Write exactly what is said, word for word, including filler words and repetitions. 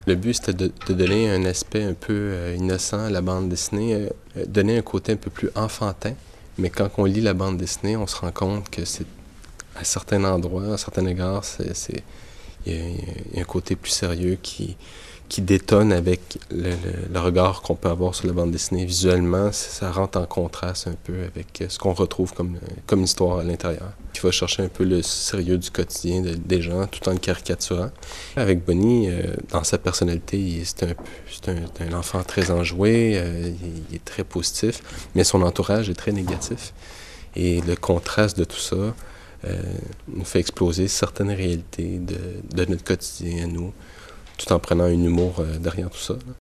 Le but, c'était de, de donner un aspect un peu euh, innocent à la bande dessinée, euh, donner un côté un peu plus enfantin. Mais quand on lit la bande dessinée, on se rend compte que c'est à certains endroits, à certains égards, c'est, c'est, il y a, il y a un côté plus sérieux qui, qui détonne avec le, le, le regard qu'on peut avoir sur la bande dessinée. Visuellement, ça rentre en contraste un peu avec ce qu'on retrouve comme, comme histoire à l'intérieur. Il va chercher un peu le sérieux du quotidien de, des gens tout en le caricaturant. Avec Bonnie, euh, dans sa personnalité, c'est un, c'est un, c'est un enfant très enjoué, euh, il, il est très positif, mais son entourage est très négatif. Et le contraste de tout ça euh, nous fait exploser certaines réalités de, de notre quotidien à nous, tout en prenant un humour euh, derrière tout ça. Là.